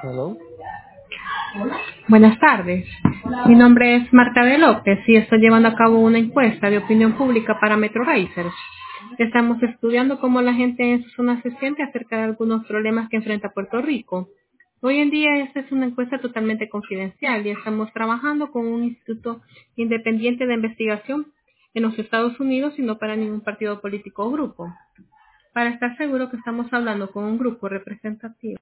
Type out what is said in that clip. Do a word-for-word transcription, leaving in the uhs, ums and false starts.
Hello. Buenas tardes. Mi nombre es Marta de López y estoy llevando a cabo una encuesta de opinión pública para Metro Racers. Estamos estudiando cómo la gente en su zona se siente acerca de algunos problemas que enfrenta Puerto Rico. Hoy en día esta es una encuesta totalmente confidencial y estamos trabajando con un instituto independiente de investigación en los Estados Unidos y no para ningún partido político o grupo. Para estar seguro que estamos hablando con un grupo representativo.